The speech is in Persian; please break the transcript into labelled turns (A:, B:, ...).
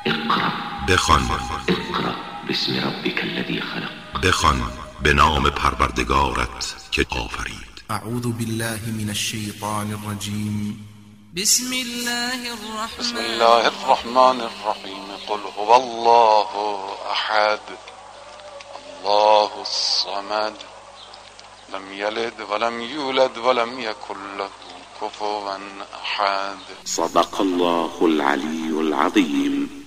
A: بخوان.
B: اقرأ باسم ربك الذی خلق.
A: بخوان به نام پروردگارت که آفرید.
C: اعوذ بالله من الشیطان الرجیم.
D: بسم الله الرحمن الرحیم. قل هو الله احد الله الصمد لم یلد ولم یولد ولم یکن له کفوا احد.
B: صدق الله العلی العظیم.